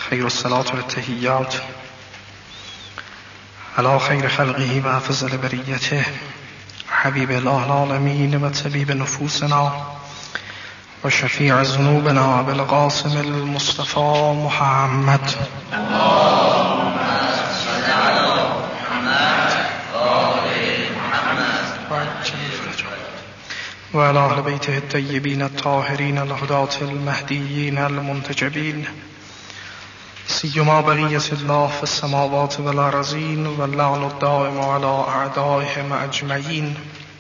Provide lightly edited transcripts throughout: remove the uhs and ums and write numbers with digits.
خیر الصلاة و التحیات علی خیر خلقه و افضل بریته حبیب اله العالمین و طبیب نفوسنا و شفیع ذنوبنا ابو القاسم المصطفى محمد. اللهم صل علی محمد و آل محمد و علی اهل بیته الطیبین الطاهرین الهداة المهدیین المنتجبین سیما بقیة الله في السماوات والارضین و اللعن الدائم على اعدائهم اجمعین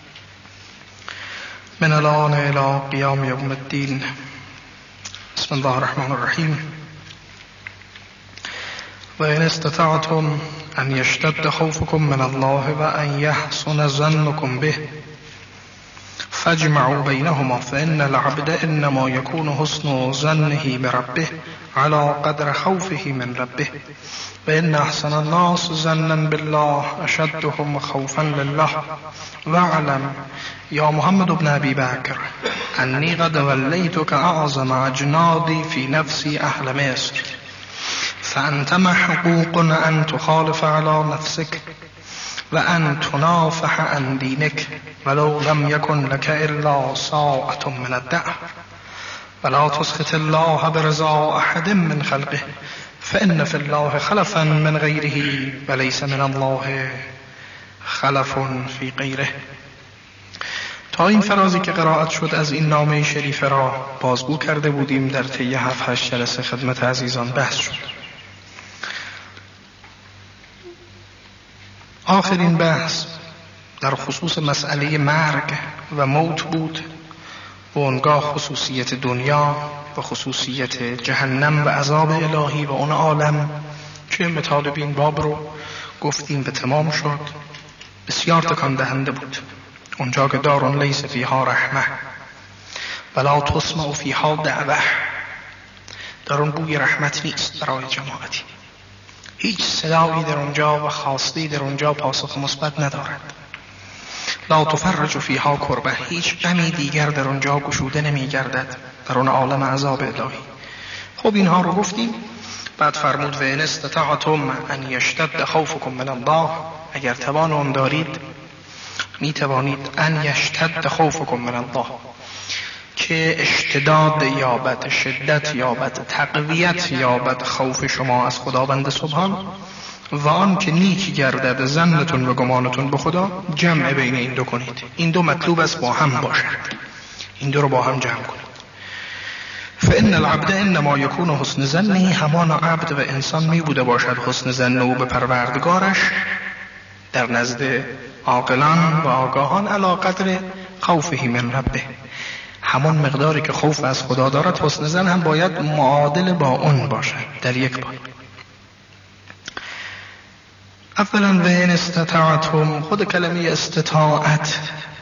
من الان الى قیام یوم الدین. بسم الله الرحمن الرحیم. و ان استطعتم ان یشتد خوفکم من الله و ان یحسن ظنکم به فاجمعوا بینهما فإن العبد انما يكون حسن ظنه بربه على قدر خوفه من ربه وإن أحسن الناس ظنا بالله أشدهم خوفا لله. واعلم يا محمد بن أبي بكر أني قد وليتك أعظم أجنادي في نفسي أهل مصر فأنت محقوق أن تخالف على نفسك وأن تنافح عن دينك ولو لم يكن لك إلا ساعة من الدهر ولا تسخط الله برضا أحد من خلقه فإن في الله خلفا من غيره وليس من الله خلف في غيره. تا این فرازی که قرائت شد از این نامه شریف را بازگو کرده بودیم، در طی 7-8 جلسه خدمت عزیزان بحث شد. آخرین بحث در خصوص مسئله مرگ و موت بود و اونگاه خصوصیت دنیا و خصوصیت جهنم و عذاب الهی و اون عالم که مطالب این باب رو گفتیم به تمام شد. بسیار تکان دهنده بود. اونجا که دارون لیس فیها رحمه ولا تسمع فیها دعوه، در اون بوی رحمت نیست برای جماعتی، هیچ صدایی در اونجا و خواستی در اونجا پاسخ مثبت ندارد. لا تفرج فیها کربه، هیچ غمی دیگر در اونجا گشوده نمی گردد، در اون عالم عذاب الهی. خب اینها رو گفتیم. بعد فرمود و ان استطعتم ان یشتد خوفکم من الله، اگر توان اون دارید می توانید ان یشتد خوفکم من الله، که اشتداد یابد، شدت یابد، تقویت یابد خوف شما از خداوند سبحان و آن که نیکی گردد ظنتون و گمانتون به خدا، جمع بین این دو کنید. این دو مطلوب است با هم باشد، این دو رو با هم جمع کنید. فإن العبد انما يكون حسن ظنه، همان عبد و انسان می بوده باشد حسن ظن او به پروردگارش در نزد عاقلان و آگاهان علی قدر خوفه من ربه، همون مقداری که خوف از خدا دارد حسن ظن هم باید معادل با اون باشد در یک بار. اولا و ان استطاعتم، خود کلمه استطاعت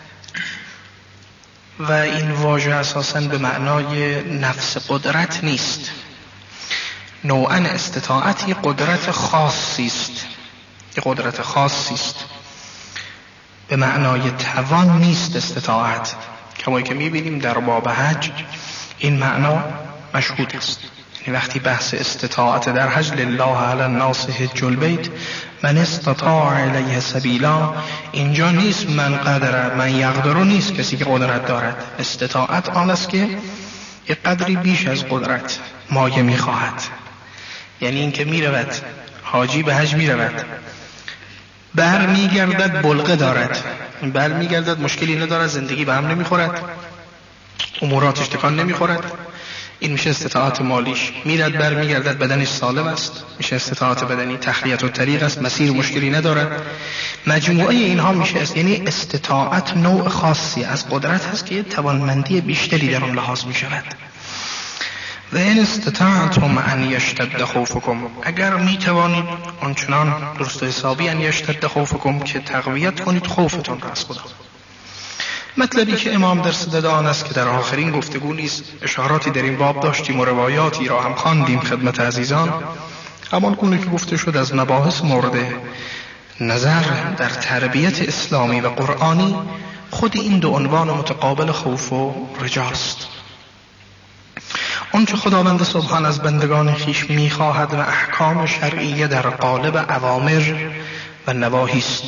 و این واژه اساساً به معنای نفس قدرت نیست. نوعاً استطاعتی قدرت خاصی است، یه قدرت خاصی است، به معنای توان نیست استطاعت. کما که می‌بینیم در باب حج این معنا مشهود است. یعنی وقتی بحث استطاعت در حج لله علی الناس حج البیت من استطاع الیه سبیلا، اینجا نیست من قدر من یقدر، نیست کسی که قدرت دارد. استطاعت آن است که یک قدری بیش از قدرت مایه میخواهد. یعنی این که میرود حاجی به حج میرود، بر میگردد بلغه دارد، بر میگردد مشکلی ندارد، زندگی به هم نمیخورد، اموراتش تکان نمیخورد، این میشه استطاعت مالیش. میرد بر میگردد بدنش سالم است، میشه استطاعت بدنی. تخلیت و طریق است، مسیر مشکلی ندارد. مجموعه اینها میشه یعنی استطاعت نوع خاصی از قدرت هست که توانمندی بیشتری در اون لحاظ میشود. و این استطاعتم ان یشتد خوفکم، اگر میتوانید آنچنان درست حسابی ان یشتد خوفکم که تقویت کنید خوفتون را از خدا. مطلبی که امام در صدد آن است که در آخرین گفتگو نیز اشاراتی در این باب داشتیم و روایاتی را هم خواندیم خدمت عزیزان. همان گونه که گفته شد از مباحث مورد نظر در تربیت اسلامی و قرآنی خود این دو عنوان متقابل خوف و رجاست. اون چه خداوند سبحان از بندگان خیش میخواهد و احکام شرعیه در قالب اوامر و نواهی است.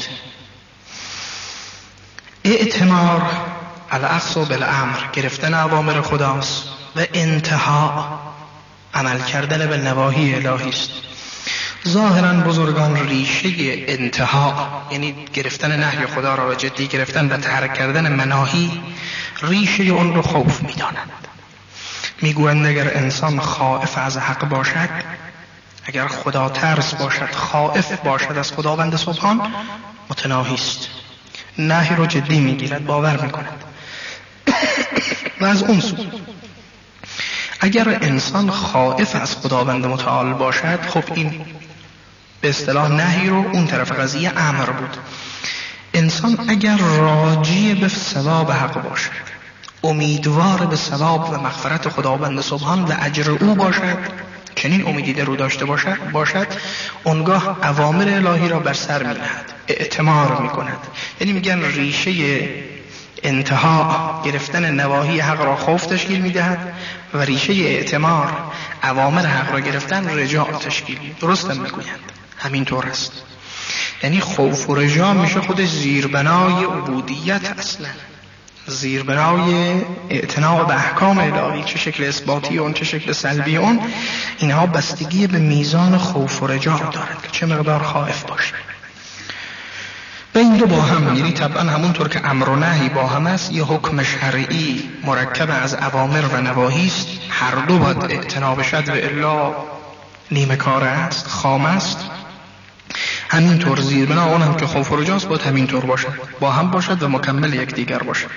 ائتمار الاخذ بالامر، گرفتن اوامر خداست، و انتها عمل کردن به نواهی الهی است. ظاهرا بزرگان ریشه انتها یعنی گرفتن نهی خدا را و جدی گرفتن و ترک کردن مناهی، ریشه اون رو خوف میدانند. میگویند اگر انسان خائف از حق باشد، اگر خدا ترس باشد، خائف باشد از خداوند سبحان، متناهی است، نهی رو جدی میگیرد، باور میکند. و از اون سو اگر انسان خائف از خداوند متعال باشد، خب این به اصطلاح نهی رو اون طرف قضیه امر بود. انسان اگر راجی به ثواب حق باشد، امیدوار به ثواب و مغفرت خداوند سبحان و اجر او باشد، چنین امیدی در او داشته باشد، اونگاه اوامر الهی را بر سر می‌نهد، اعتمار می‌کند. یعنی میگن ریشه انتها گرفتن نواهی حق را خوف تشکیل می‌دهد و ریشه اعتمار اوامر حق را گرفتن رجاء تشکیل می‌دهد. درست می‌گویند، همینطور است. یعنی خوف و رجا میشه خودش زیربنای عبودیت، اصلا زیربنای اعتنا به احکام الهی، چه شکل اثباتی اون چه شکل سلبی اون، اینها بستگی به میزان خوف و رجا دارد که چه مقدار خائف باشه. و این دو با هم، یعنی طبعا همونطور که امر و نهی با هم است، یه حکم شرعی مرکب از اوامر و نواهی است، هر دو باید اعتنا بشد و الا نیمه کار است، خام است. همینطور زیربنا اون هم که خوف و رجاست باید همینطور باشد، با هم باشد و مکمل یکدیگر باشد.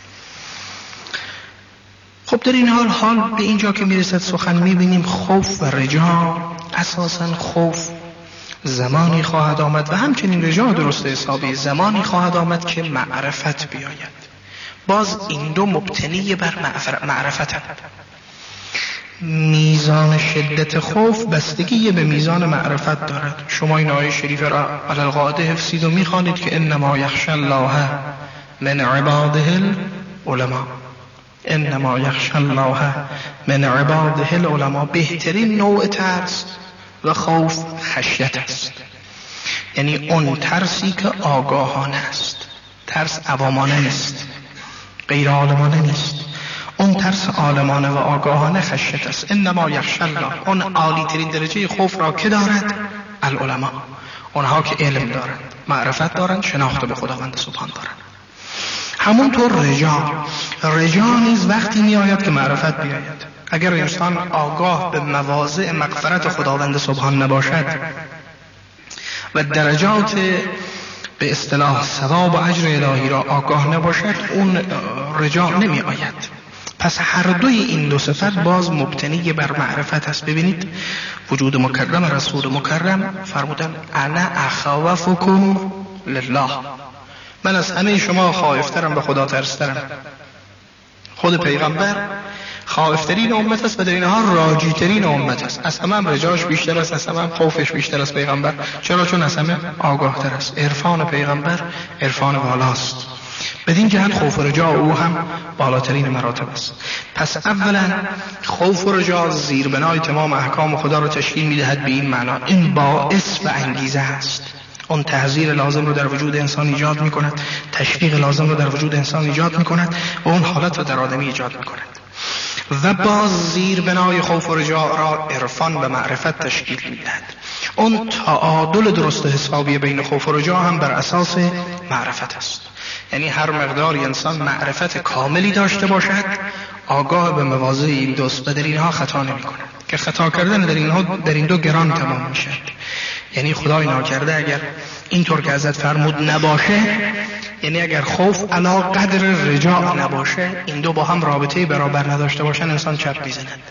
خب در این حال به اینجا که میرسد سخن میبینیم خوف و رجا، اساساً خوف زمانی خواهد آمد و همچنین رجا درست حسابی زمانی خواهد آمد که معرفت بیاید. باز این دو مبتنی بر معرفت هم. میزان شدت خوف بستگی به میزان معرفت دارد. شما این آیه شریف را علی القاعده حفظید و میخوانید که انما یخشی الله من عباده العلماء، انما یخشی الله من عباده العلماء. بهترین نوع ترس و خوف خشیت است، یعنی اون ترسی که آگاهانه است، ترس عوامانه نیست، غیر عالمانه نیست. اون ترس عالمانه و آگاهانه خشیت است. انما یخشی الله، اون عالی ترین درجه خوف را که دارد العلماء، اونها که علم دارند، معرفت دارند، شناخت به خداوند سبحان دارند. همونطور رجا نیز وقتی می آید که معرفت بیاید. اگر انسان آگاه به مواضع مغفرت خداوند سبحان نباشد و درجات به اصطلاح ثواب و اجر الهی را آگاه نباشد، اون رجا نمی آید. پس هر دوی این دو صفت باز مبتنی بر معرفت است. ببینید وجود مکرم رسول مکرم فرمودن انا اخوفکم لله، من از همه شما خائفترم، به خدا ترسترم. خود پیغمبر خائفترین امت است و در اینها راجیترین امت است. از همه رجاش بیشتر است، از همه خوفش بیشتر است پیغمبر. چرا؟ چون از همه آگاه تر است. عرفان پیغمبر عرفان بالاست، بدین جهت خوف و رجا او هم بالاترین مراتب است. پس اولا خوف و رجا زیربنای تمام احکام خدا را تشکیل می‌دهد. به این معنا این باعث و انگیزه است، اون تحذیر لازم رو در وجود انسان ایجاد می‌کند، تشویق لازم رو در وجود انسان ایجاد می‌کند و اون حالت رو در آدمی ایجاد می‌کند. و باز زیر بنای خوف و رجا را عرفان و معرفت تشکیل می‌دهد. اون تعادل درست حسابی بین خوف و رجا هم بر اساس معرفت است. یعنی هر مقدار انسان معرفت کاملی داشته باشد، آگاه به مواضع این دوست و در اینها خطا نمی کند، که خطا کردن در این دو گران تمام می شد. یعنی خدای ناکرده اگر اینطور که ازت فرمود نباشه، یعنی اگر خوف علا قدر رجا نباشه، این دو با هم رابطه برابر نداشته باشن، انسان چپ می زند.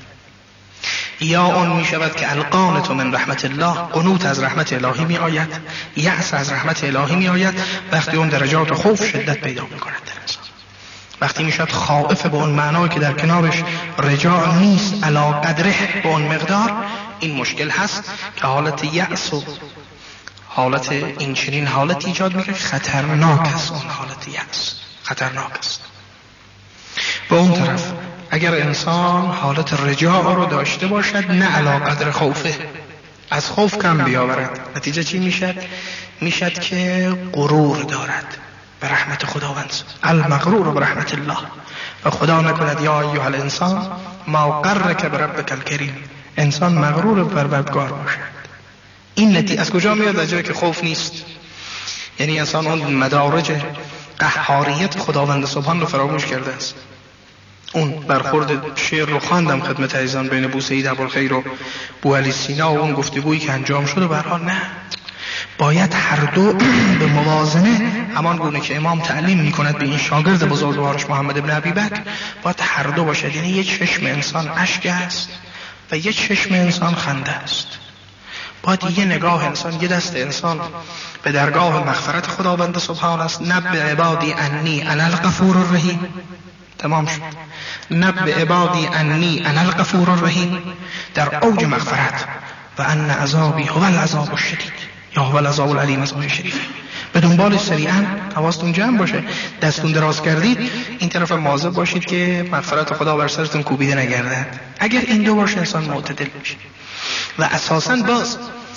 یا اون می شود که القانت من رحمت الله، قنوت از رحمت الهی می آید، یأس از رحمت الهی می آید. وقتی اون درجات خوف شدت پیدا می کند در انسان، وقتی می شود خائف به اون معنایی که در کنارش رجا نیست علا قدره به اون مقدار، این مشکل هست که حالت یأس و حالت این چنین حالت ایجاد می کنه. خطرناک است اون حالت یأس، خطرناک است. و اون طرف مگر انسان حالت رجاع رو داشته باشد نه علی قدر خوفه، از خوف کم بیاورد. نتیجه چی میشد؟ میشد که غرور دارد به رحمت خداوند، المغرور به رحمت الله. و خدا نکند یا ایها الانسان ما غرک بربک الکریم، انسان مغرور به پروردگار باشد. این نتیجه از کجا میاد؟ از جایی که خوف نیست. یعنی انسان اون مدارج قهاریت خداوند سبحان رو فراموش کرده است. اون برخورد شعر رو خواندم خدمت عزیزان بین بوسعید ابوالخیر و بوعلی سینا و اون گفتگویی که انجام شد و به هر حال نه، باید هر دو به موازنه، همان گونه که امام تعلیم میکند به این شاگرد بزرگوارش محمد ابن ابی بکر، باید هر دو باشد. یعنی یک چشم انسان اشک است و یک چشم انسان خنده است. باید یه نگاه انسان، یه دست انسان به درگاه مغفرت خداوند سبحان است. نبئ عبادی انی انا الغفور الرحیم، تمام شد. نبئ عبادی انی انا الغفور الرحیم، در اوج مغفرت، و ان عذابی هو العذاب الشدید یا هو العذاب العلیم، از آیه شریفه. به دنبال سریعا حواستون جمع باشه، دستون دراز کردید این طرف مواظب باشید که مغفرت خدا بر سرتون کوبیده نگردد. اگر این دو باشه انسان معتدل میشه. و اساساً باز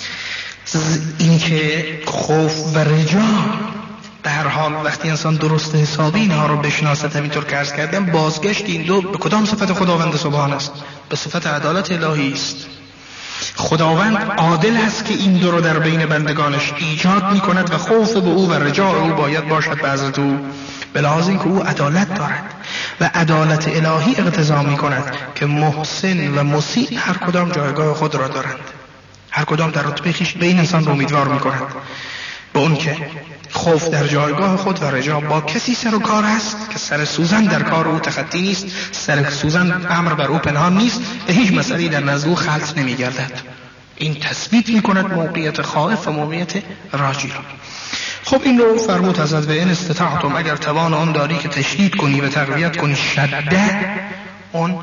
این که خوف و رجا به هر حال وقتی انسان درست حسابی اینها رو بشناسد، همینطور که عرض کردم، بازگشت این دو به کدام صفت خداوند سبحان است؟ به صفت عدالت الهی است. خداوند عادل است که این دو رو در بین بندگانش ایجاد می کند و خوف به او و رجاء او باید باشد به حضرت او، به لحاظ این که او عدالت دارد و عدالت الهی اقتضا می کند که محسن و مسیء هر کدام جایگاه خود را دارند، هر کدام در رتبه خویش به این انسان رو امیدوار می کند به اون که خوف در جایگاه خود و رجا با کسی سر و کار است که سر سوزن در کار او تخطی نیست، سر سوزن امر بر او پنهان نیست، به هیچ مسئله در نزد او خلط نمی گردد. این تثبیت می کند موقعیت خائف و موقعیت راجی را. خب این رو فرمود حضرت و ان استطعتم، اگر توان آن داری که تشدید کنی و تقویت کنی، شده اون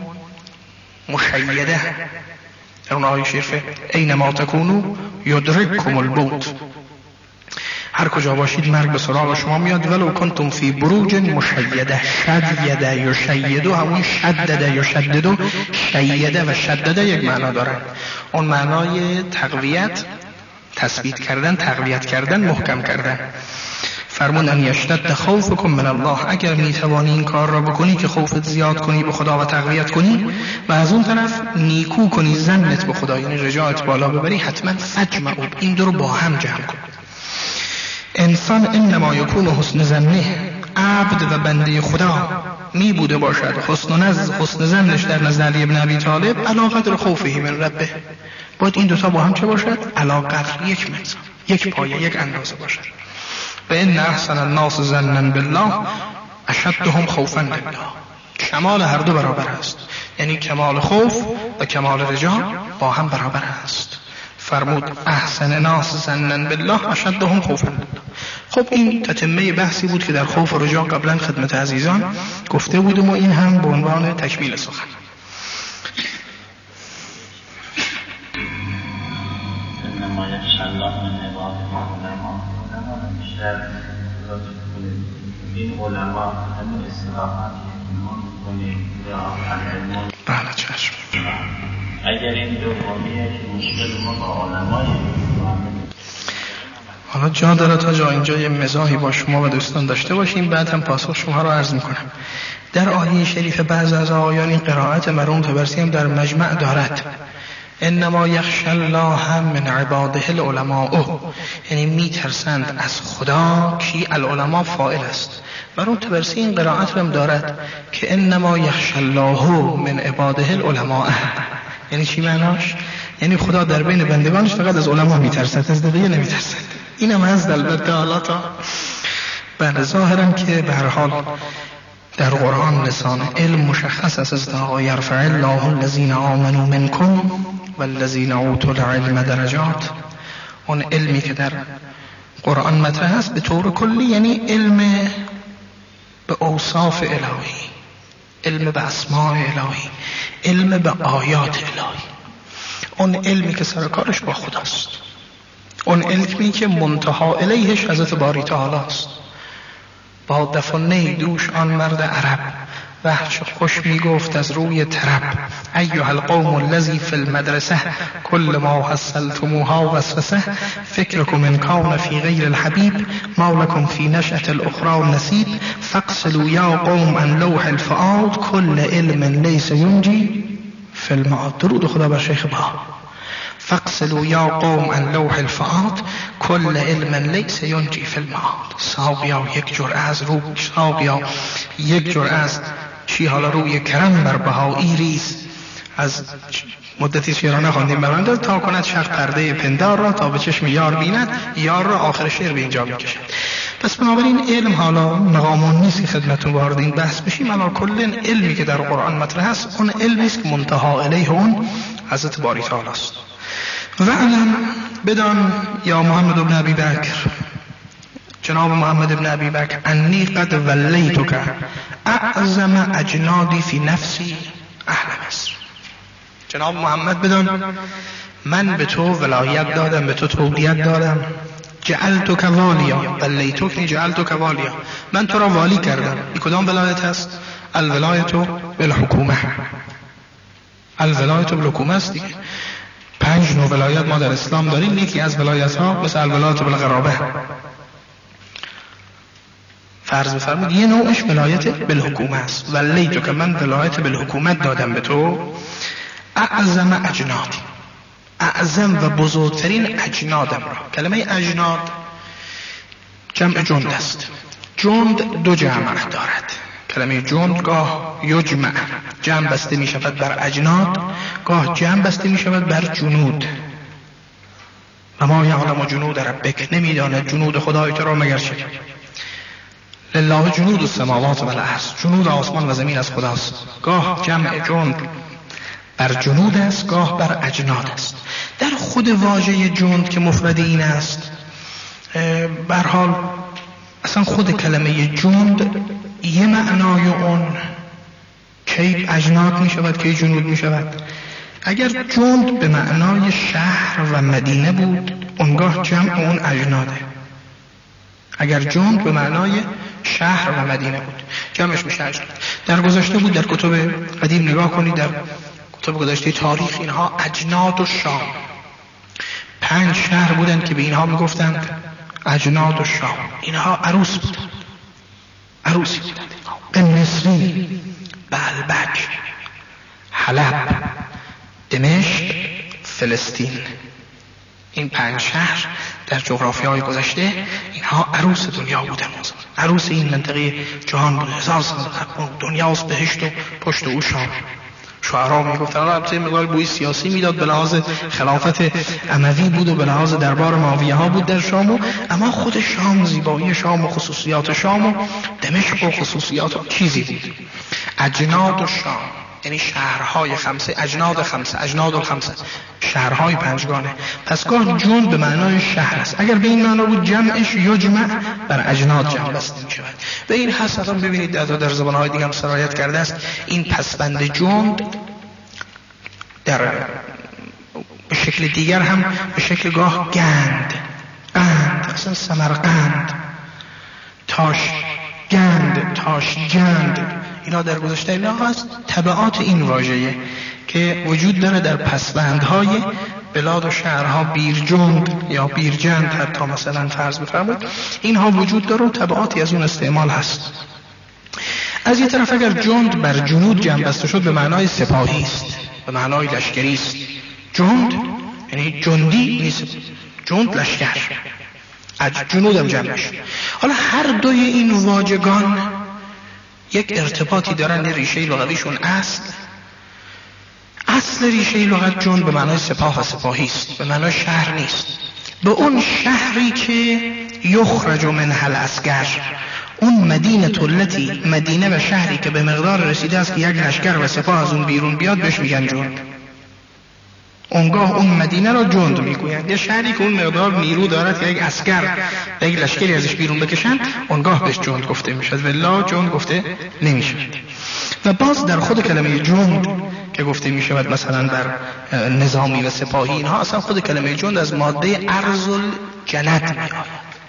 مشیده، اون آیه شریفه اینما تکونو یدرککم الموت، هر کجا باشید مرگ به سراغ شما میاد. ولو کنتم فی بروج مشیده، شدیده یا شیدو، همون شدده یا شددو، شیده و شدده یک معنا دارن. اون معنای تقویت، تثبیت کردن، تقویت کردن، محکم کردن. فرمون ان یشتد خوفکم من الله، اگر میتوانی این کار را بکنی که خوفت زیاد کنی به خدا و تقویت کنی و از اون طرف نیکو کنی ظنت به خدا، یعنی رجاعت بالا ببری، حتما فجمعوا، این دو رو با هم جمع کن. انسان انما یکون حسن ظنه، عبد و بنده خدا می بوده باشد حسن ظنش در نزد علی ابن ابی طالب علی قدر خوفه من ربه. باید این دوتا با هم چه باشد؟ علی قدر، یک میزان، یک پایه، یک اندازه باشد. و ان احسن الناس ظنا بالله اشدهم خوفا لله، کمال هر دو برابر است، یعنی کمال خوف و کمال رجا با هم برابر است. فرمود احسن ناس ظنا بالله اشدهم خوفا لله. خب این تتمه بحثی بود که در خوف و رجا قبلا خدمت عزیزان گفته بودم و این هم به عنوان تکمیل سخن. انما یخشی الله من عباده العلماء، بیشتر این علما همین اصطلاحاتی کنیم یا علم. بله چشم. اگر این دومیه که مشکل ما با علمای حالا جا داره تا جا اینجا یه مزاحی با شما و دوستان داشته باشیم، بعد هم پاسخ شما رو عرض میکنم. در آیه شریف بعض از آیان این قرائت مرحوم طبرسی هم در مجمع دارد، انما یخشی الله من عباده العلماء، یعنی میترسند از خدا کی؟ العلماء فاعل است. مرحوم طبرسی این قرائت هم دارد که انما یخشی الله من عباده العلماء، یعنی چی معناش؟ یعنی خدا در بین بندگانش فقط از علما میترسد، از دیگه نمیترسد. اینم هست البته حالا تا بله ظاهرا که به هر حال در قرآن لسان علم مشخص است، از یرفع الله الذین آمنوا منکم والذین اوتوا العلم درجات. اون علمی که در قرآن مطرح است به طور کلی یعنی علم به اوصاف الهی، علم به اسماء الهی، علم به آیات الهی، اون علمی که سرکارش با خداست، اون علمی که منتها الیهش حضرت باری تعالی است. با دفنه دوش آن مرد عرب وحش خوش میگفت از روی طرب ایها القوم الذی فی المدرسه کل ما حصلتموها وسوسه فکرکم ان کان فی غیر الحبیب ما لکم فی نشأة الاخری نصیب فاغسلوا یا قوم عن لوح الفؤاد کل علم لیس ینجی فی المعاد. درود خدا بر شیخ بها. فاغسلوا یا قوم عن لوح الفؤاد کل علم لیس ینجی فی المعاد. صحابیا یک جرعه از رو، صحابیا یک جرعه از چی حالا روی کرم بر بهایی ریز. از مدتی شعرانه خواندیم برنده تا کند شق پرده پندار را تا به چشم یار بیند یار را. آخر شعر به اینجا میکشد. پس بنابراین علم حالا مقامون نیست که خدمتون وارد این بحث بشیم. اما کل علمی که در قرآن مطرح است اون علمی است که منتها الیه اون حضرت باری تعالی است. و علم بدان یا محمد ابن ابی بکر، جناب محمد ابن ابی بکر، انی قد ولیتک اعظم اجنادی فی نفسی اهل مصر. جناب محمد بدان من به تو ولایت دادم، به تو تولیت دادم. جعلتک والیا، ولیتک جعلتک والیا، من تو را والی کردم. این کدام ولایت است؟ الولایت بالحکومه. الولایت بالحکومه است دیگه. 5 نوع ولایت ما در اسلام داریم. یکی از ولایت ها مثل الولایت بالقرابه، فرض بفرمود یه نوعش ولایت بالحکومه است. ولیتک من ولایت بالحکومت دادم به تو. اعظم اجنادی، اعظم و بزرگترین اجنادم را. کلمه اجناد جمع جند است. جند دو جمع دارد. کلمه جند گاه یجمع جمع بسته می شود بر اجناد، گاه جمع بسته می شود بر جنود. و ما یعلم جنود ربک، نمی داند جنود خدای تو را مگر چه. لله جنود السماوات و الارض، جنود آسمان و زمین از خداست. گاه جمع جند بر جنود است، گاه بر اجناد است. در خود واژه جند که مفرد این است، به هر حال اصلا خود کلمه جند یه معنای اون کی اجناد می شود کی جنود می شود. اگر جند به معنای شهر و مدینه بود اونگاه جمع اون اجناده. اگر جند به معنای شهر و مدینه بود جمعش میشه اجناد. در گذشته بود، در کتب قدیم نگاه کنید، در کتب گذشته تاریخ اینها اجناد و شام 5 شهر بودن که به اینها میگفتند اجناد و شام. اینها عروس بودن، عروسی بودن. النصری، بلبک، حلب، دمشق، فلسطین. این 5 شهر در جغرافیای گذشته اینها عروس دنیا بودن، عروس این منطقه جهان بودن. 1000 سال دنیاست بهشت و پشت او شام. شعرا میگفتن، البته مقدار بوی سیاسی میداد، به لحاظ خلافت اموی بود و به لحاظ دربار معاویه ها بود در شام، اما خود شام، زیبایی شام و خصوصیات شام و دمشق و خصوصیات چیزی بود. اجناد و شام یعنی شهرهای 5، اجناد 5، اجناد الخمسه، شهرهای 5گانه. پس گاه جون به معنای شهر است. اگر به این معنا بود جمعش یجمع بر اجناد جمع بسته می شود. به این حسب ببینید در زبانهای دیگه هم سرایت کرده است. این پسبند جند در به شکل دیگر هم به شکل گاه گند، اصلا سمرقند، تاشگند، تاشجند، اینا در گذشته اینا هست. تبعات این واژه‌ای که وجود داره در پسبندهای بلاد و شهرها، بیرجند یا بیرجند حتی مثلا فرض بفرمایید، اینها وجود داره و تبعاتی از اون استعمال هست. از یه طرف اگر جند بر جنود جمع بسته شد به معنای سپاهی است، به معنای لشکری است. جند یعنی جندی نیست، جند لشکر، جنود هم جمع شد. حالا هر دوی این واژگان یک ارتباطی دارن. ریشه لغویشون اصل ریشه لغت جند به معنای سپاه و سپاهی است، به معنای شهر نیست. به اون شهری که یخرج منها العسکر، اون مدینه و شهری که به مقدار رسیده است که یک لشکر و سپاه از اون بیرون بیاد بهش میگن جند. اونگاه اون مدینه را جند میگویند. یه شهری که اون مقدار نیرو دارد که یک عسکر و یک لشکری ازش بیرون بکشن اونگاه بهش جند گفته میشد، ولی جند گفته نمیشد. و باز در خود کلمه جند که گفته میشود مثلا بر نظامی و سپاهی، اینها اصلا خود کلمه جند از ماده ارض الجند میآید.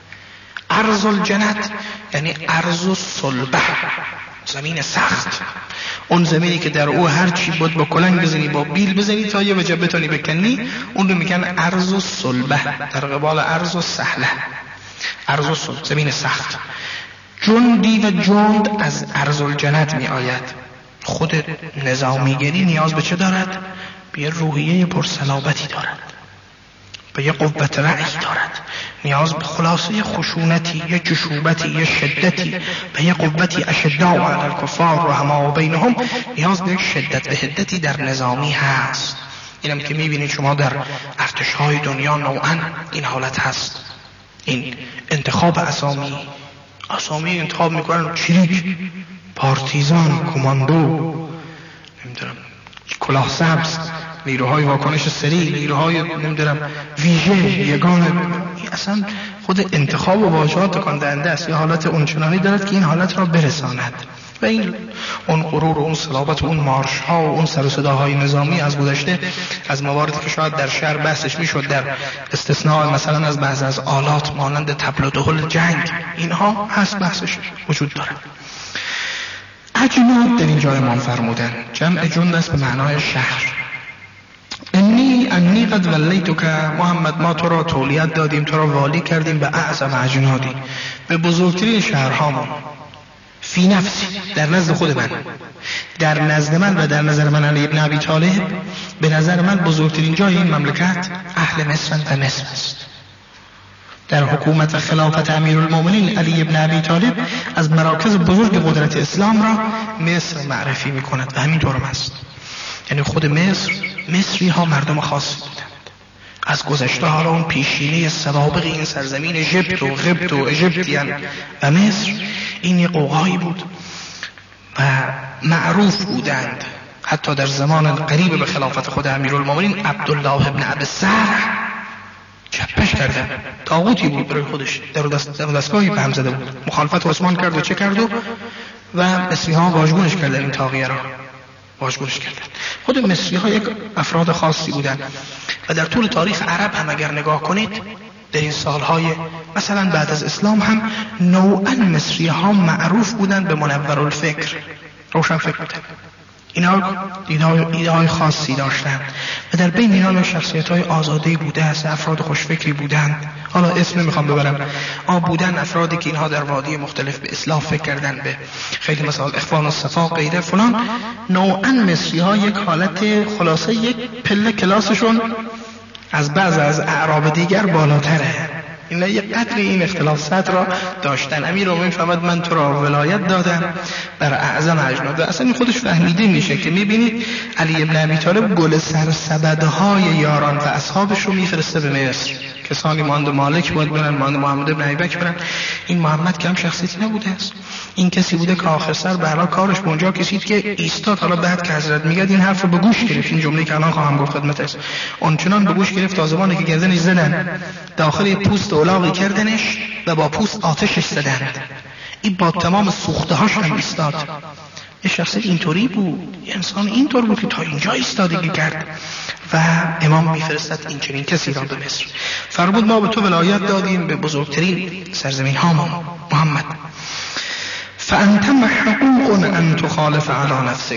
ارض الجند یعنی ارض الصلبه، زمین سخت. اون زمینی که در او هر چی بود با کلنگ بزنی با بیل بزنی تا یه وجه بتونی بکنی، اون رو میگن ارض و صلبه، در قبال ارض و سهله. ارض و صلبه زمین سخت. جندی و جند از ارض الجند می آید. خود نظامیگری نیاز به چه دارد؟ به یه روحیه پرصلابتی دارد، به یه قوت رأی دارد، نیاز به خلاصه خشونتی، یه جشوبتی، یه شدتی، به یه قوتی اشداء علی الکفار رحماء بینهم، نیاز به یک شدت و حدتی در نظامی هست. اینم که میبینید شما در ارتش‌های دنیا نوعاً این حالت هست. این انتخاب اسامی انتخاب میکنن، چریک، پارتیزان، کماندو، نمیدونم کلاه سبز، نیروهای واکنش سریع، نیروهای نمیدونم ویژه، یگانه. اصلا خود انتخاب و واژه‌ها تکان دهنده است. یه حالت اونچنانی دارد که این حالت را برساند و این اون غرور و اون صلابت و اون مارش ها و اون سر و صداهای نظامی از گذشته، از مواردی که شاید در شعر بحثش میشد، در استثناء مثلا از بعض از آلات مانند طبل و دهل جنگ، اینها هست، بحثش وجود داره. اجناد در اینجا امام فرمودن جمع جند است به معنای شهر. انی قد ولیتک محمد، ما تو را تولیت دادیم، تو را والی کردیم به اعظم اجنادی، به بزرگترین شهرهامون، فی نفسی، در نزد خود من، در نزد من و در نظر من علی ابن ابی طالب، به نظر من بزرگترین جای این مملکت اهل مصر و مصر است. در حکومت و خلافت امیرالمومنین علی ابن ابی طالب از مراکز بزرگ قدرت اسلام را مصر معرفی می کند و همین طورم است. یعنی خود مصری ها مردم خاصی بودند از گذشته. حالا اون پیشینه سوابق این سرزمین ژبت و غبت و اژیپتیان و مصر، این یه قوقایی بود و معروف بودند. حتی در زمان قریب به خلافت خود امیرالمومنین عبدالله ابن ابی سرح چپش کردن، طاغوتی بود برای خودش، در دستگاهی به هم زده بود، مخالفت عثمان کرد و چه کرد و مصری ها واژگونش کردن، این طاغیه را واژگونش کردن. خود مصری ها یک افراد خاصی بودن و در طول تاریخ عرب هم اگر نگاه کنید در این سالهای مثلا بعد از اسلام هم نوعا مصری ها معروف بودن به منور الفکر، روشن فکر بودن. اینا ایده های خاصی داشتن و در بین اینا شخصیت های آزاده بوده است، افراد خوشفکری بودند. حالا اسم نمیخوام ببرم، بودن افرادی که اینها در وادی مختلف به اصلاح فکر کردن، به خیلی مثلا اخوان الصفا غیره فلان. نوعا مصری ها یک حالت خلاصه یک پله کلاسشون از بعض از اعراب دیگر بالاتره. اینا یک قدری این اختلاف سطح را داشتن. امیرالمومنین فرمود من تو را ولایت دادم بر اعظم اجناد. اصلا این خودش فهمیده میشه که میبینید علی ابن ابی طالب گل سرسبدهای یاران و اصحابش رو میفرسته به مصر. کسانی مانند مالک بود برن، مانند محمد ابن ابی بکر برن. این محمد که هم شخصیتی نبوده است، این کسی بوده که آخر سر به هر کارش به اونجا کسید که ایستاد. حالا بعد که حضرت میگه این حرف رو به گوش گرفت، این جمله که الان خواهم گفت خدمتتون، اونچنان به گوش گرفت تا زمانی که گردنش زدن داخل پوست الاغی کردنش و با پوست آتشش زدند. این با تمام سوخته هاش هم ایستاد. یه شخصیت اینطوری بود، یه انسان اینطور بود که تا اینجا ایستادگی کرد و امام میفرستد این چنین کسی را به مصر. فرمود ما به تو ولایت دادیم به بزرگترین سرزمین ها محمد. فانت محقوق ان تخالف علی نفسک.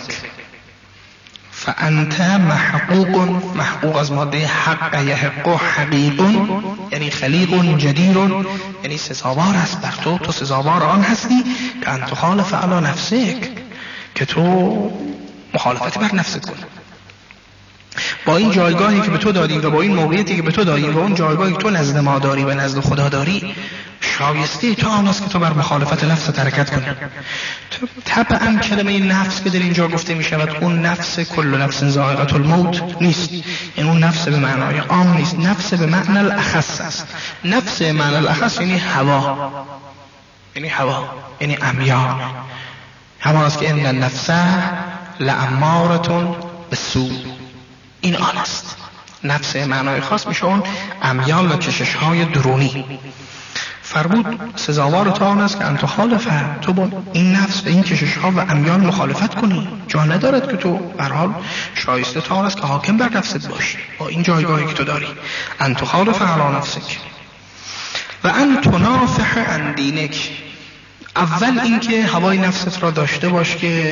فانت محقوق از ماده حق یحق حقیق، یعنی خلیق جدیر، یعنی سزاوار است بر تو سزاوار آن هستی که ان تخالف علی نفسک، که تو مخالفت بر نفست کن. با این جایگاهی که به تو دادیم و با این موقعیتی که به تو دادیم و اون جایگاهی که تو نزد ما داری و نزد خدا داری، شایسته تو آن است که تو بر مخالفت نفس حرکت کنی. طبعا کلمه نفس که در اینجا گفته می شود اون نفس کل نفس ذائقة الموت نیست، این اون نفس به معنای عام نیست، نفس به معنی الاخص است. نفس معنی الاخص یعنی هوا، یعنی عمیان. همان است که ان النفس لاماره بالسوء، این آن است. نفس معنای خاص میشه اون امیال و کشش های درونی. فرمود سزاوار تو آن است که انت خالفه، تو با این نفس و این کشش ها و امیال مخالفت کنی. جا ندارد که تو به هر حال شایسته تو آن است که حاکم بر نفست باشی با این جایگاهی که تو داری. انت خالفه علی نفسک و ان تنافح عن دینک. اول اینکه هوای نفست را داشته باش که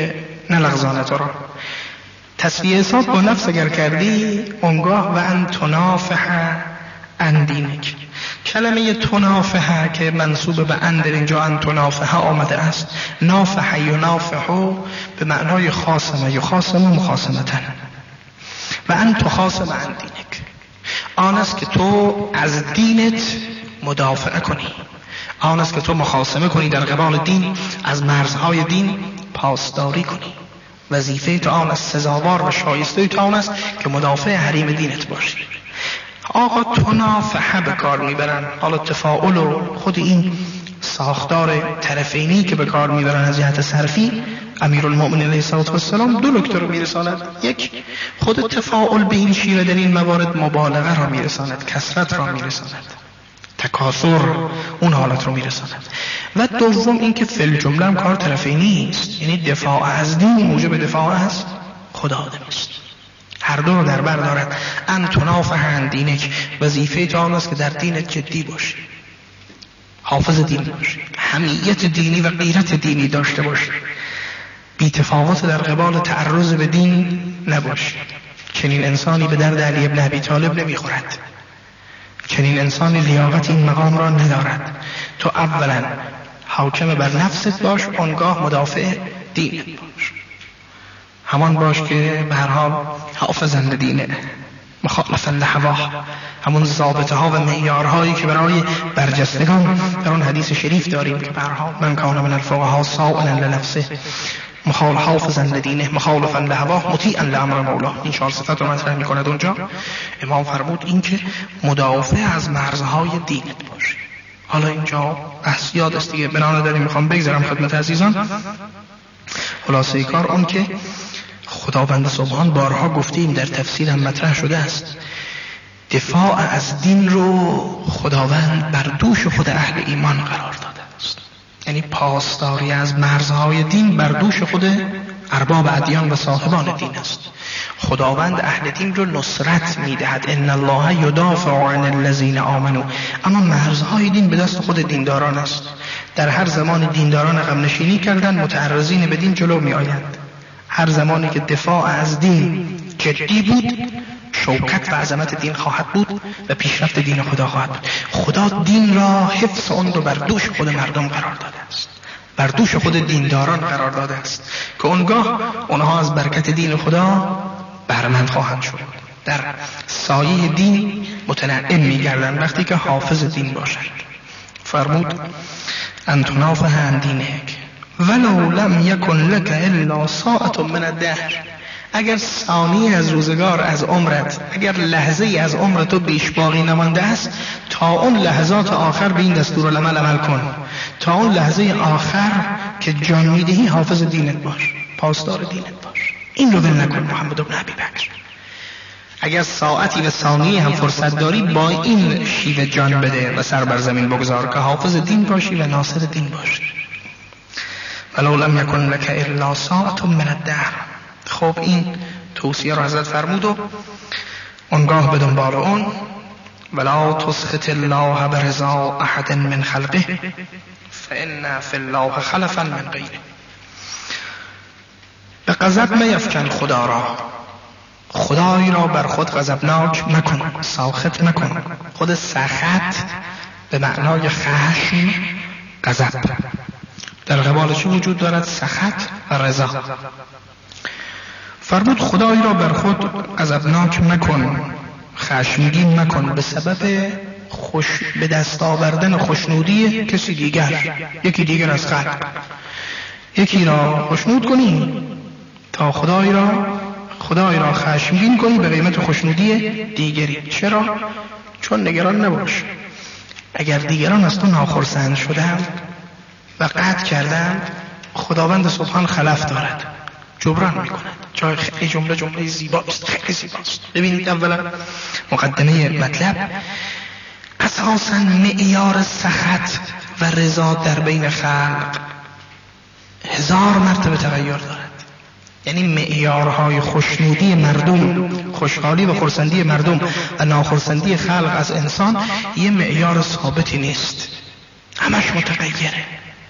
نلغزانه تو را. تسویه حساب با نفس اگر کردی اونگاه و ان تنافح عن دینک. کلمه تنافح که منصوب به ان در اینجا ان تنافح آمده است، نافح ینافح به معنای خاصمه یخاصم مخاصمتن و ان تخاصم عن دینک، آن است که تو از دینت مدافع کنی، آن است که تو مخاصمه کنی در قبال دین، از مرزهای دین پاسداری کنی. وظیفه تو آن است، سزاوار و شایسته تو آن است که مدافع حریم دینت باشی. آقا تنافح به کار میبرن، حالا تفاعل و خود این ساختار طرفینی که به کار میبرن از جهت صرفی، امیرالمؤمنین علیه السلام دو نکته رو میرساند. یک، خود تفاعل به این شیوه در این موارد مبالغه را میرساند، کثرت را میرساند، تکاثر اون حالت رو میرساند. و دوم این که فی الجمله هم کار طرفینی است، یعنی دفاع از دین موجب دفاع از خدا است. هر دو رو در بر دارد. ان تنافح عن دینک، وظیفه تو آن است که در دینت جدی باشی، حافظ دین باشی، حمیت دینی و غیرت دینی داشته باشی، بی تفاوت در قبال تعرض به دین نباشی. چنین انسانی به درد علی ابن ابی طالب نمیخورد، چنین انسانی لیاقت این مقام را ندارد. تو اولا حاکم بر نفست باش، آنگاه مدافع دین باش، همان باش که به هر حال حافظن دینه، مخالفا لهواه، همون ضابطه ها و معیارهایی که برای برجستگان در اون حدیث شریف داریم که به هر حال من کان من الفقهاء صائلا لنفسه حافظا لدینه مخالفا لهواه مطیعا لامر مولاه. این 4 صفت رو مطرح می‌کند اونجا. امام فرمود این که مدافع از مرزهای دینت باشی. حالا اینجا بحث یاد است دیگه، بنا نداریم میخوام بگذارم خدمت عزیزان. خلاصه کار اون که خداوند سبحان بارها گفتیم در تفسیر هم مطرح شده است، دفاع از دین رو خداوند بر دوش خود اهل ایمان قرار داده است، یعنی پاسداری از مرزهای دین بر دوش خود ارباب ادیان و صاحبان دین است. خداوند اهل دین رو نصرت میدهد، ان الله یدافع عن الذین آمنوا، اما مرزهای دین به دست خود دینداران است. در هر زمان دینداران غم نشینی کردن، متعرضین به دین جلو می آیند. هر زمانی که دفاع از دین جدی بود، شوکت و عظمت دین خواهد بود و پیشرفت دین خدا خواهد بود. خدا دین را، حفظ اون رو بر دوش خود مردم قرار داده است، بر دوش خود دینداران قرار داده است که اونگاه اونها از برکت دین خدا بهره‌مند خواهند شد، در سایه دین متنعم می‌گردند وقتی که حافظ دین باشند. فرمود ان تنافح عن دینک ولو لم یکن لک الا ساعة من الدهر، اگر ثانیه از روزگار از عمرت، اگر لحظه از عمرت تو بیش باقی نمانده است، تا اون لحظات آخر به این دستورالعمل عمل کن، تا اون لحظه آخر که جان میدهی حافظ دینت باش، پاسدار دینت باش. این رو ول نکن محمد بن ابی بکر. اگر ساعتی و ثانیه هم فرصت داری با این شیوه جان بده و سر بر زمین بگذار که حافظ دین باشی و ناصر دین باشی. ولو لم یکن لک الا ساعة من الدهر. خب این توصیه رو حضرت فرمود و اونگاه به دنبال اون ولا تسخط الله برضا احد من خلقه فان فی الله خلفا من غیره. به غضب میفکن خدا را، خدای را بر خود غضبناک مکن، ساخط مکن. خود سخط به معنای خشم، غضب، در قبالش وجود دارد سخط و رضا. فرمود خدای را بر خود غضبناک مکن، خشمگین مکن به سبب به دست آوردن خوشنودی کسی دیگر، یکی دیگر از خلق. یکی را خوشنود کنی تا خدای را خشمگین کنی به قیمت خوشنودی دیگری. چرا؟ چون نگران نباش، اگر دیگران از تو ناخرسند شدند و قطع کردند، خداوند سبحان خلف دارد، جبران میکند. جای خیلی جمله زیباست، خیلی زیباست. ببینید اولا مقدمه مطلب، اساساً معیار سخط و رضا در بین خلق 1000 مرتبه تغییر دارد. یعنی معیارهای خوشنودی مردم، خوشحالی و خرسندی مردم و ناخرسندی خلق از انسان یه معیار ثابتی نیست، همش متغیره.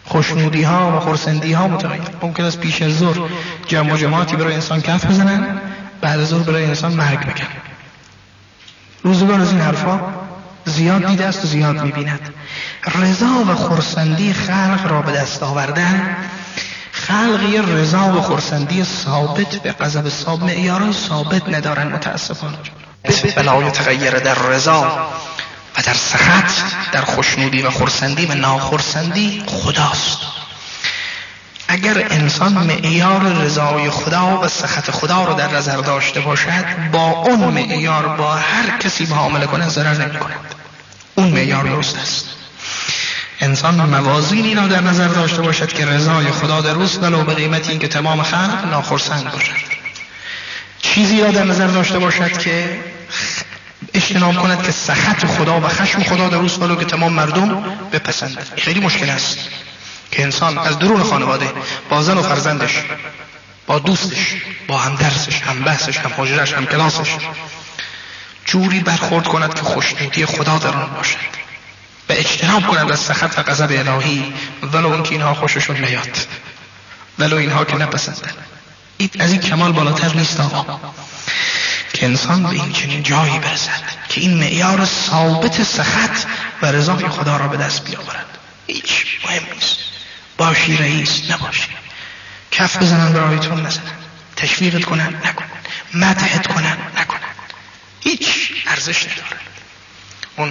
خوشنودی ها و خرسندی ها متغیر. ممکن است پیش از ظهر جماعتی برای انسان کف بزنن، بعد از ظهر برای انسان مرگ بگن. روزگار از این حرفا زیاد دیده است و زیاد می‌بیند. رضا و خرسندی خلق را به دست آوردن، خلقی رضا و خرسندی ثابت به غضب ثابت، معیاران ثابت ندارن متاسفانه. بلا یتغیر در رضا و در سخط، در خوشنودی و خرسندی و ناخرسندی خداست. اگر انسان معیار رضای خدا و سخط خدا رو در نظر داشته باشد، با اون معیار با هر کسی معامله کنه ضرر نمی کند. اون معیار درست است. انسان موازینی را در نظر داشته باشد که رضای خدا در اوست، ولو به قیمتی این که تمام خلق ناخرسند باشد. چیزی را در نظر داشته باشد که اجتناب کند که سخط خدا و خشم خدا در اوست، ولو که تمام مردم بپسندند. خیلی مشکل است که انسان از درون خانواده با زن و فرزندش، با دوستش، با همدرسش، هم بحثش، هم حجرش، هم کلاسش جوری برخورد کند که خوشنودی خدا در آن باشد و اجتناب کند از سخط و غضب الهی، ولو اینکه اینها خوششون نیاد، ولو اینها که نپسندن. از این کمال بالاتر نیست آقا، که انسان به این چنین جایی برسد که این معیار ثابت سخط و رضای خدا را به دست بیاورد. هیچ مهم نیست باشی رئیس نباشی، کف بزنن برایتون نزنن، تشویقت کنن نکنن، مدحت کنن نکنن، هیچ ارزش نداره. اون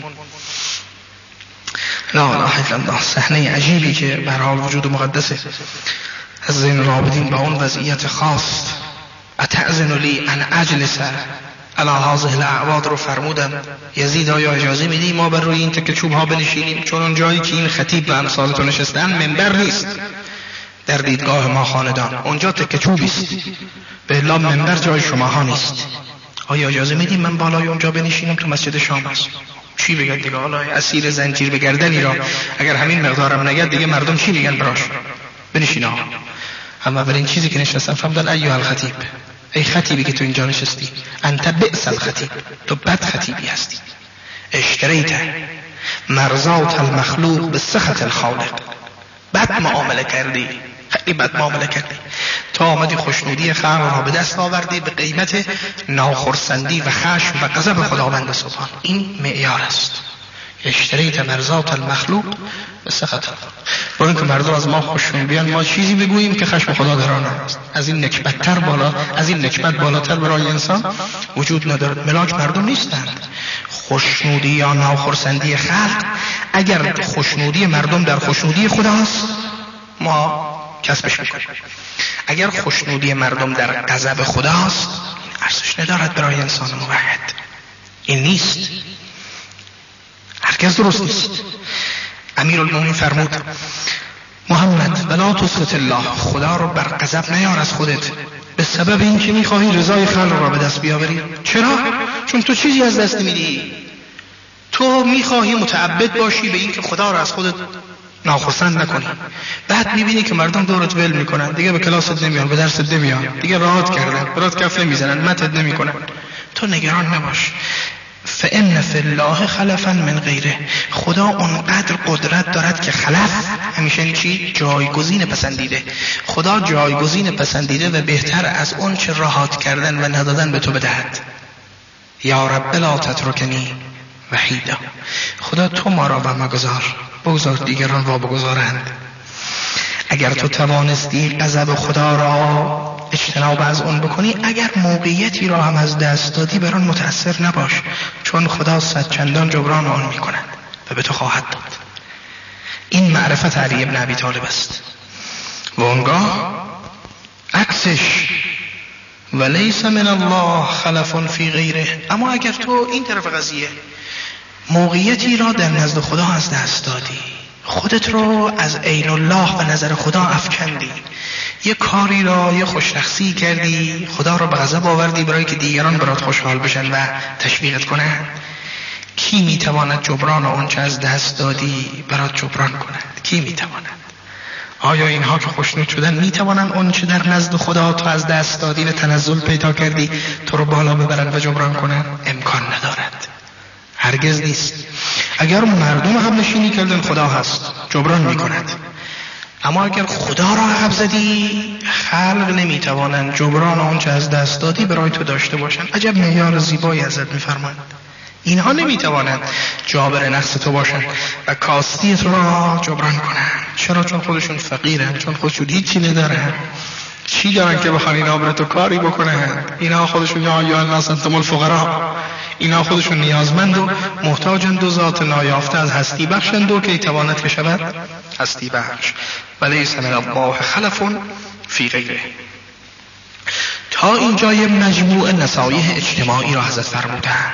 لا اله الا الله صحنه عجیبی که به حال وجود مقدس از زین العابدین با اون وضعیت خاص اتأذن لی ان اجلس علی هذه الاعواد رو فرمودن. یزید آیا اجازه میدی ما بر روی این تکه چوب ها بنشینیم؟ چون اون جایی که این خطیب و امثال تو نشستن منبر نیست در دیدگاه ما خاندان، اونجا تکه چوبی است، به الا منبر جای شما ها نیست. آیا اجازه میدی من بالای اونجا بنشینم؟ تو مسجد شام است. چی بگن دیگه؟ حالا اسیر زنجیر به گردنی را اگر همین مقدارم نگه دیگه مردم چی میگن براش؟ بنشین آقا. اما اولین چیزی که نشستم فهمیدن ایها الخطیب، ای خطیبی که تو اینجا نشستی، انت بئس الخطیب، تو بد خطیبی هستی. اشتریت مرضات المخلوق به سخط الخالق، بد معامله کردی، خیلی بد معامله کردی تا آمدی خوشنودی خلق را به دست آوردی به قیمت ناخرسندی و خشم و غضب خداوند سبحان. این معیار است. اشتریت مرضات المخلوق به سخط الخالق. با اینکه مردم از ما خوششون بیان ما چیزی بگوییم که خشم خدا در آن است. از این نکبت‌تر بالا، از این نکبت بالاتر برای انسان وجود ندارد. ملاک مردم نیستند. خوشنودی یا ناخرسندی خلق، اگر خوشنودی مردم در خوشنودی خداست ما کسبش میکنیم. اگر خوشنودی مردم در غضب خداست ارزش ندارد برای انسان موحد. این نیست، هرگز درست نیست. امیرالمومنین فرمود محمد ولا تسخط الله، خدا رو بر غضب نیار از خودت به سبب اینکه میخواهی رضای خلق را به دست بیاوری. چرا؟ چون تو چیزی از دست نمیدی. تو میخواهی متعبد باشی به اینکه خدا را از خودت ناخرسند نکنی. بعد میبینی که مردم دورت ول میکنن، دیگه به کلاست نمیان، به درست نمیان، دیگه راحت کردن، برات کف نمیزنن، متت نمیکنن. تو نگران نباش. فإن فی الله خلفا من غیره، خدا اونقدر قدرت دارد که خلف همیشه چی؟ جایگزین پسندیده. خدا جایگزین پسندیده و بهتر از اون چه راحت کردن و ندادن به تو بدهد. یا رب لا تترکنی وحیدا، خدا تو ما را و مگذار، بگذار دیگران را بگذارند. اگر تو توانستی غضب خدا را اجتناب از اون بکنی، اگر موقعیتی را هم از دست دادی بر آن متأثر نباش، چون خدا صد چندان جبران آن میکند و به تو خواهد داد. این معرفت علی ابن ابی طالب است. و اونگاه عکسش ولیس من الله خلف فی غیره. اما اگر تو این طرف قضیه موقعیتی را در نزد خدا از دست دادی، خودت رو از عین الله و نظر خدا افکندی، یه کاری را یه خوششخصی کردی، خدا را به غضب آوردی برای که دیگران برات خوشحال بشن و تشویقت کنند، کی میتواند جبران آن چه از دست دادی برات جبران کند؟ کی میتواند؟ آیا اینها که خوشنود شدن میتوانند اون چه در نزد خدا تو از دست دادی و تنزل پیدا کردی تو رو بالا ببرند و جبران کنند؟ امکان ندارد، هرگز نیست. اگر مردم هم نشینی کردن خدا هست جبران میکند. اما اگر خدا را عقب زدی خلق نمیتوانند جبران آنچه از دست دادی برای تو داشته باشند. عجب معیار زیبایی ازت میفرمایند. اینها نمیتوانند جابر نقص تو باشند و کاستی تو را جبران کنند. چرا؟ چون خودشون فقیرند، چون خودشون هیچی ندارن. چی دارن که بخوان اینا برای تو کاری بکنن؟ اینا خودشون یا الناس انتم الفقراء، اینا خودشون نیازمند و محتاجند و ذات نایافته از هستی بخشند و که تواند که شود هستی بخش. ولیس من الله خلف فی غیره. تا اینجای مجموع نصایح اجتماعی را حضرت فرمودند.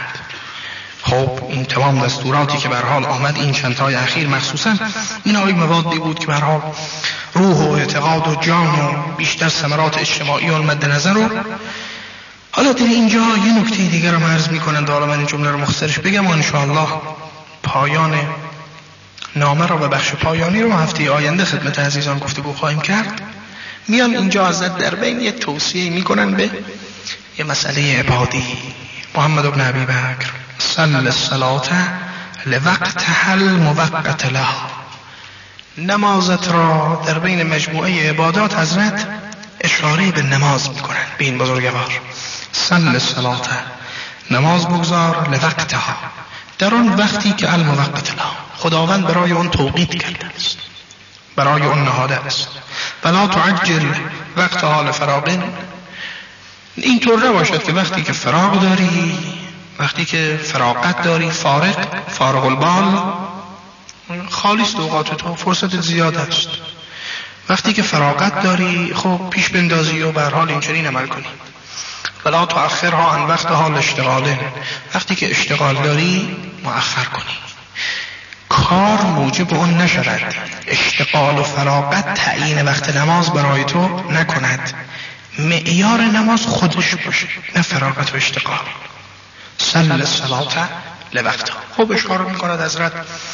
خب این تمام دستوراتی که به هر حال آمد این چند تای اخیر مخصوصا این موادی بود که به هر حال روح و اعتقاد و جان و بیشتر ثمرات اجتماعی و مد نظر رو. حالا در اینجا یه نکته دیگر رو عرض می‌کنند، حالا من این جمله رو مختصرش بگم و ان شاء الله پایان نامه را و بخش پایانی رو هفته آینده خدمت عزیزان گفتگو خواهیم کرد. میان اینجا حضرت در بین یه توصیه میکنن به یه مسئله عبادی. محمد بن ابی بکر صل الصلاة لوقتها الموقت لها. نمازت را در بین مجموعه عبادات حضرت اشاره به نماز میکنن، به این بزرگوار. صل الصلاة، نماز بگذار، لوقتها، در آن وقتی که الموقت لها، خداوند برای اون توقیت کرده است، برای اون نهاده است. ولا تعجل وقتها لفراغ، اینطور نباشد که وقتی که فراغ داری، وقتی که فراغت داری، فارغ البال، خالیست اوقات تو، فرصت زیاد است. وقتی که فراغت داری خب پیش بندازی و به هر حال اینجوری عمل کنی. ولا تؤخرها عن وقتها لاشتغال، وقتی که اشتغال داری مؤخر کنی. کار موجب اون نشود، اشتغال و فراغت تعیین وقت نماز برای تو نکند. معیار نماز خودش باشه، نه فراغت و اشتغال. صل الصلاة لوقتها. خب اشاره میکند حضرت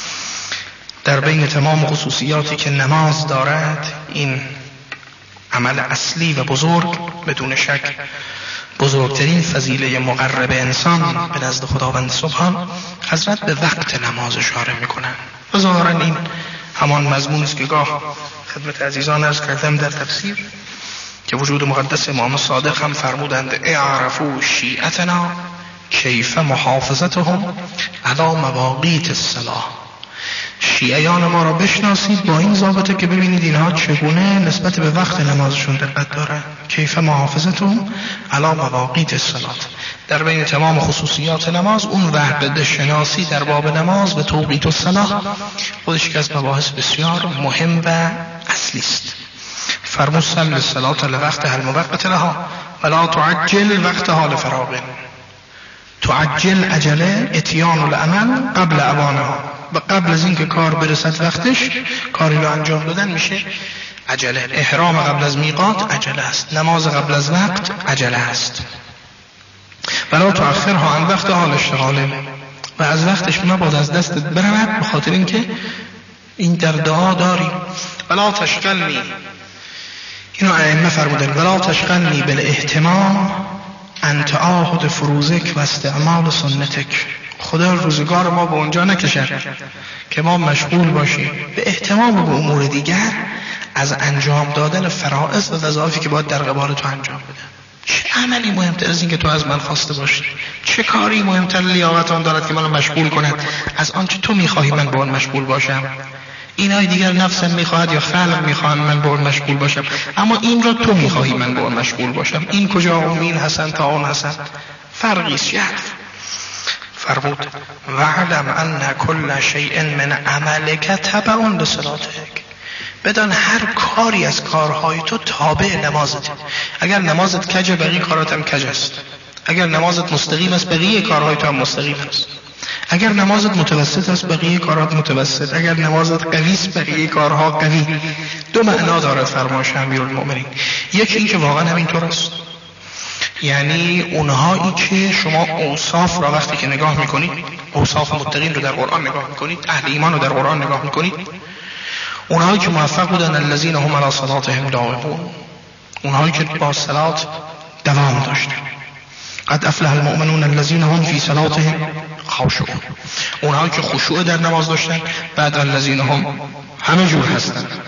در بین تمام خصوصیاتی که نماز دارد، این عمل اصلی و بزرگ، بدون شک بزرگترین فضیله مقرب انسان به نزد خداوند سبحان، حضرت به وقت نماز اشاره میکنن. و ظاهرا این همان مضمون است که گاه خدمت عزیزان عرض کردم در تفسیر که وجود مقدس امام صادق هم فرمودند اعرفوا شیعتنا کیف محافظتهم علی مواقیت الصلاة. شیعیان ما را بشناسید با این ضابطه که ببینید اینها چگونه نسبت به وقت نمازشون دقت دارن. کیف محافظتهم علی مواقیت الصلاة، در بین تمام خصوصیات نماز اون وحدت شناسی در باب نماز به توقیت الصلاة خودش که از مباحث بسیار مهم و اصلی است. فرمود صل الصلاة لوقتها الموقت لها ولا تعجل وقتها لفراغ. تعجل عجله اتیان العمل قبل اوانها، و قبل از اینکه کار برسد وقتش کاری رو انجام دادن میشه عجله. احرام قبل از میقات عجله است، نماز قبل از وقت عجله است. ولا تؤخرها عن وقتها لاشتغال، و از وقتش مباد از دستت برود، به خاطر اینکه این در دعا داریم. ولا تشغلنی، اینو ائمه فرمودن، ولا تشغلنی بالاهتمام عن تعاهد فروزک و استعمال سنتک. خدا روزگار ما به اونجا نکشد که ما مشغول باشیم به اهتمام به امور دیگر از انجام دادن فرائض و وظایفی که باید در قبال تو انجام بده. چه عملی مهمتر از این که تو از من خواسته باشی؟ چه کاری مهمتر لیاقت آن دارد که منو مشغول کند از آنچه تو میخواهی من با آن مشغول باشم؟ اینای دیگر نفسم میخواهد یا خلق میخواهند من با اون مشغول باشم، اما این را تو میخواهی من با اون مشغول باشم. این کجا این حسن تا اون حسن فرقی است. فرمود وعلم ان کل شیء من عملک تبع لصلاتک. بدان هر کاری از کارهای تو تابع نمازت. اگر نمازت کجه بقیه کارات هم کج است. اگر نمازت مستقیم است بقیه کارهای تو هم مستقیم است. اگر نمازت متوسط است بقیه کارات متوسط. اگر نمازت قوی است بقیه کارها قوی. دو معنا داره فرمایش امیرالمؤمنین. یکی این که واقعا همینطور است، یعنی اونهایی که شما اوصاف را وقتی که نگاه میکنید، اوصاف متقین رو در قرآن نگاه میکنید، اهل ایمان رو در قرآن نگاه میکنید، اونهایی که موفق بودن الذین هم علی صلاتهم دائمون، اونهایی که با صلات دوام داشتن. قد افلح المؤمنون الذین هم فی صلاتهم خاشعون، اونهایی که خشوع در نماز داشتن. بعد الذین هم همه جور هستن،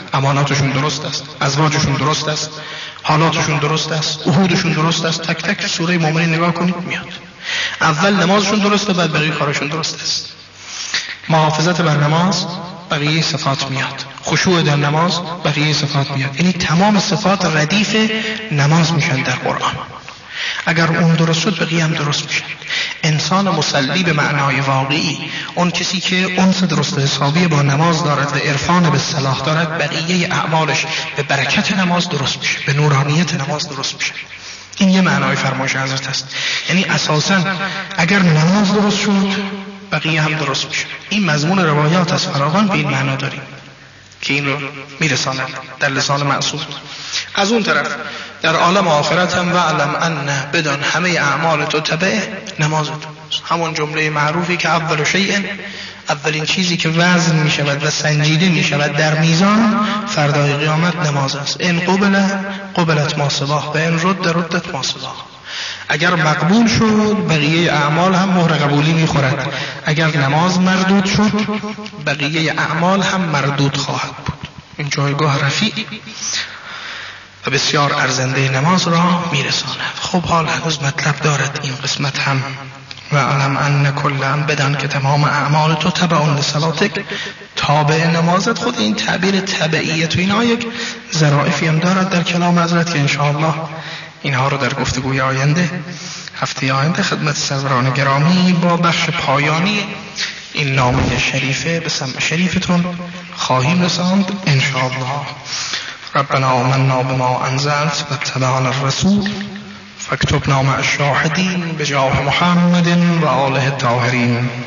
اماناتشون درست است، ازواجشون درست است، حالاتشون درست است، عهودشون درست است. تک تک سوره مؤمنین نگاه کنید میاد. اول نمازشون درسته، بعد بقیه کارشون درست است. محافظت بر نماز، بقیه صفات میاد. خشوع در نماز، بقیه صفات میاد. یعنی تمام صفات ردیف نماز میشن در قرآن. اگر اون درست شد بقیه هم درست میشن. انسان مصلی به معنای واقعی، اون کسی که انس درست حسابی با نماز دارد و عرفان به صلاح دارد، بقیه اعمالش به برکت نماز درست میشه، به نورانیت نماز درست میشه. این یه معنای فرمایش حضرت است. یعنی اساساً اگر نماز درست شد بقیه هم درست میشه. این مضمون روایات از فراوان به این معنا داریم که این رو میرساند در لسان معصوم. از اون طرف در عالم آخرت هم وعلم ان، بدان همه اعمال تو تبع نماز تو. همون جمله معروفی که اول شیء، اولین چیزی که وزن می شود و سنجیده می شود در میزان فردای قیامت نماز است. این قبلت ما سواه و این ردت ما سواه. اگر مقبول شد بقیه اعمال هم مهر قبولی می خورد. اگر نماز مردود شد بقیه اعمال هم مردود خواهد بود. این جایگاه رفیع و بسیار ارزنده نماز را میرساند. خب حال هنوز مطلب دارد این قسمت هم. و علم ان کلا، بدان که تمام اعمال تو تبع لصلاتک، تابع نمازت. خود این تعبیر تبعیت و اینا یک ظرافی هم دارد در کلام حضرت که انشاءالله اینها رو در گفتگوی آینده، هفته آینده خدمت سروران گرامی با بخش پایانی این نامه شریفه به سمع شریفتون خواهیم رساند انشاءالله. ربنا آمنا بما انزلت و اتبعنا الرسول فاکتبنا مع الشاهدین بجاه محمد و آله الطاهرین.